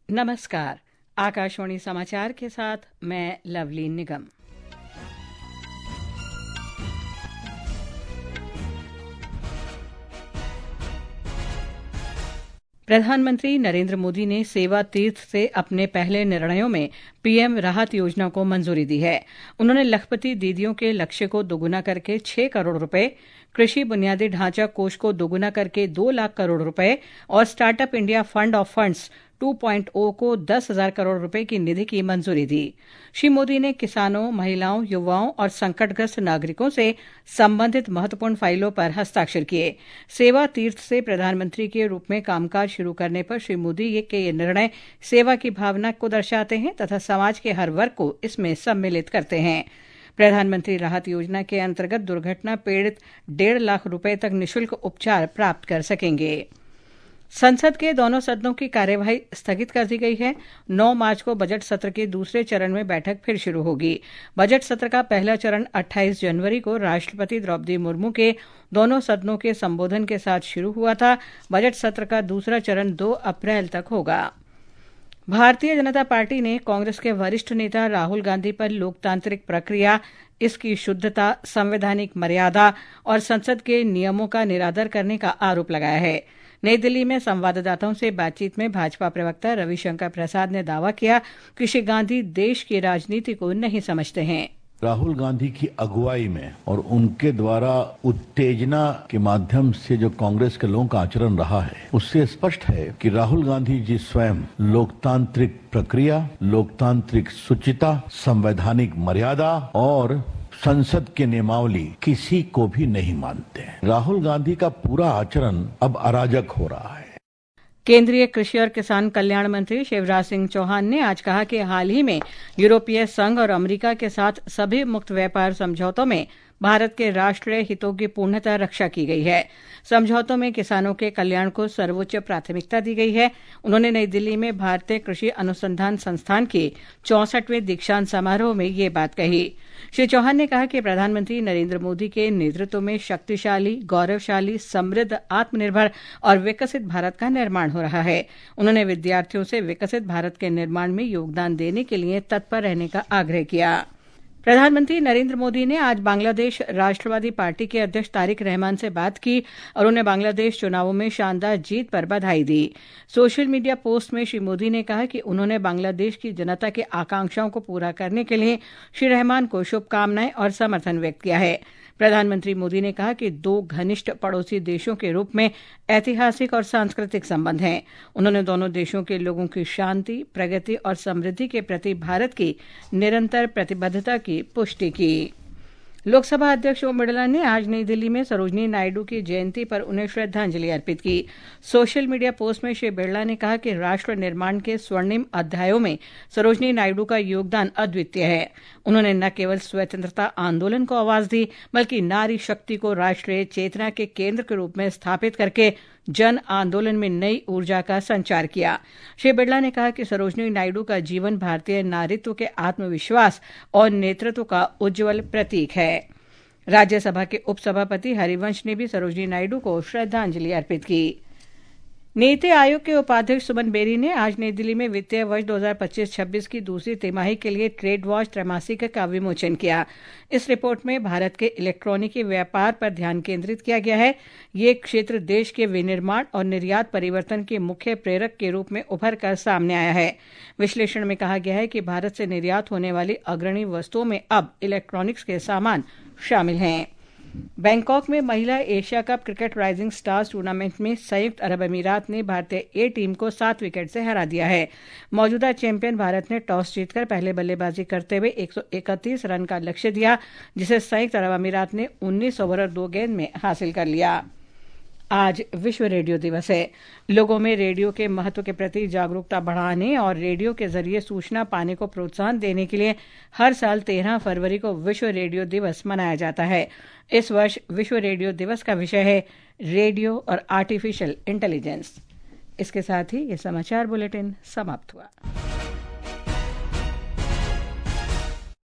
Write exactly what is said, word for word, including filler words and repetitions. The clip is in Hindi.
नमस्कार। आकाशवाणी समाचार के साथ मैं लवलीन निगम। प्रधानमंत्री नरेंद्र मोदी ने सेवा तीर्थ से अपने पहले निर्णयों में पीएम राहत योजना को मंजूरी दी है। उन्होंने लखपति दीदियों के लक्ष्य को दोगुना करके छह करोड़ रुपए, कृषि बुनियादी ढांचा कोष को दोगुना करके दो लाख करोड़ रुपए और startup India fund of funds two point O को दस हजार करोड़ रुपए की निधि की मंजूरी दी। श्री मोदी ने किसानों, महिलाओं, युवाओं और संकटग्रस्त नागरिकों से संबंधित महत्वपूर्ण फाइलों पर हस्ताक्षर किए। सेवा तीर्थ से प्रधानमंत्री के रूप में कामकाज शुरू करने पर श्री मोदी के ये निर्णय सेवा की भावना को दर्शाते हैं तथा समाज के हर वर्ग को इसमें सम्मिलित करते हैं। प्रधानमंत्री राहत योजना के अंतर्गत दुर्घटना पीड़ित डेढ़ लाख रुपए तक निःशुल्क उपचार प्राप्त कर सकेंगे। संसद के दोनों सदनों की कार्यवाही स्थगित कर दी गई है। नौ मार्च को बजट सत्र के दूसरे चरण में बैठक फिर शुरू होगी। बजट सत्र का पहला चरण अट्ठाईस जनवरी को राष्ट्रपति द्रौपदी मुर्मू के दोनों सदनों के संबोधन के साथ शुरू हुआ था। बजट सत्र का दूसरा चरण दो अप्रैल तक होगा। भारतीय जनता पार्टी ने कांग्रेस के वरिष्ठ नेता राहुल गांधी पर लोकतांत्रिक प्रक्रिया, इसकी शुद्धता, संवैधानिक मर्यादा और संसद के नियमों का निरादर करने का आरोप लगाया है। नई दिल्ली में संवाददाताओं से बातचीत में भाजपा प्रवक्ता रविशंकर प्रसाद ने दावा किया कि श्री गांधी देश की राजनीति को नहीं समझते हैं। राहुल गांधी की अगुवाई में और उनके द्वारा उत्तेजना के माध्यम से जो कांग्रेस के लोगों का आचरण रहा है, उससे स्पष्ट है कि राहुल गांधी जी स्वयं लोकतांत्रिक प्रक्रिया, लोकतांत्रिक शुचिता, संवैधानिक मर्यादा और संसद के नियमावली किसी को भी नहीं मानते हैं। राहुल गांधी का पूरा आचरण अब अराजक हो रहा है। केंद्रीय कृषि और किसान कल्याण मंत्री शिवराज सिंह चौहान ने आज कहा कि हाल ही में यूरोपीय संघ और अमेरिका के साथ सभी मुक्त व्यापार समझौतों में भारत के राष्ट्रीय हितों की पूर्णतः रक्षा की गई है। समझौतों में किसानों के कल्याण को सर्वोच्च प्राथमिकता दी गई है। उन्होंने नई दिल्ली में भारतीय कृषि अनुसंधान संस्थान के चौसठवें दीक्षांत समारोह में ये बात कही। श्री चौहान ने कहा कि प्रधानमंत्री नरेंद्र मोदी के नेतृत्व में शक्तिशाली, गौरवशाली, समृद्ध, आत्मनिर्भर और विकसित भारत का निर्माण हो रहा है। उन्होंने विद्यार्थियों से विकसित भारत के निर्माण में योगदान देने के लिए तत्पर रहने का आग्रह किया। प्रधानमंत्री नरेंद्र मोदी ने आज बांग्लादेश राष्ट्रवादी पार्टी के अध्यक्ष तारिक रहमान से बात की और उन्हें बांग्लादेश चुनावों में शानदार जीत पर बधाई दी। सोशल मीडिया पोस्ट में श्री मोदी ने कहा कि उन्होंने बांग्लादेश की जनता के आकांक्षाओं को पूरा करने के लिए श्री रहमान को शुभकामनाएं और समर्थन व्यक्त किया है। प्रधानमंत्री मोदी ने कहा कि दो घनिष्ठ पड़ोसी देशों के रूप में ऐतिहासिक और सांस्कृतिक संबंध हैं। उन्होंने दोनों देशों के लोगों की शांति, प्रगति और समृद्धि के प्रति भारत की निरंतर प्रतिबद्धता की पुष्टि की। लोकसभा अध्यक्ष ओम बिरला ने आज नई दिल्ली में सरोजिनी नायडू की जयंती पर उन्हें श्रद्धांजलि अर्पित की। सोशल मीडिया पोस्ट में श्री बिरला ने कहा कि राष्ट्र निर्माण के स्वर्णिम अध्यायों में सरोजिनी नायडू का योगदान अद्वितीय है। उन्होंने न केवल स्वतंत्रता आंदोलन को आवाज दी, बल्कि नारी शक्ति को राष्ट्रीय चेतना के केंद्र के रूप में स्थापित करके जन आंदोलन में नई ऊर्जा का संचार किया। श्री बिरला ने कहा कि सरोजिनी नायडू का जीवन भारतीय नारीत्व के आत्मविश्वास और नेतृत्व का उज्जवल प्रतीक है। राज्यसभा के उपसभापति हरिवंश ने भी सरोजिनी नायडू को श्रद्धांजलि अर्पित की। नीति आयोग के उपाध्यक्ष सुमन बेरी ने आज नई दिल्ली में वित्तीय वर्ष दो हज़ार पच्चीस छब्बीस की दूसरी तिमाही के लिए ट्रेड वॉच त्रैमासिक का विमोचन किया। इस रिपोर्ट में भारत के इलेक्ट्रॉनिकी व्यापार पर ध्यान केंद्रित किया गया है। ये क्षेत्र देश के विनिर्माण और निर्यात परिवर्तन के मुख्य प्रेरक के रूप में उभर कर सामने आया है। विश्लेषण में कहा गया है कि भारत से निर्यात होने वाली अग्रणी वस्तुओं में अब इलेक्ट्रॉनिक्स के सामान शामिल हैं। बैंकॉक में महिला Asia cup cricket rising stars tournament में संयुक्त अरब अमीरात ने भारतीय ए टीम को सात विकेट से हरा दिया है। मौजूदा चैंपियन भारत ने टॉस जीतकर पहले बल्लेबाजी करते हुए एक सौ इकतीस रन का लक्ष्य दिया, जिसे संयुक्त अरब अमीरात ने उन्नीस ओवर और दो गेंद में हासिल कर लिया। आज विश्व रेडियो दिवस है। लोगों में रेडियो के महत्व के प्रति जागरूकता बढ़ाने और रेडियो के जरिए सूचना पाने को प्रोत्साहन देने के लिए हर साल तेरह फरवरी को विश्व रेडियो दिवस मनाया जाता है। इस वर्ष विश्व रेडियो दिवस का विषय है रेडियो और आर्टिफिशियल इंटेलिजेंस। इसके साथ ही ये समाचार बुलेटिन समाप्त हुआ।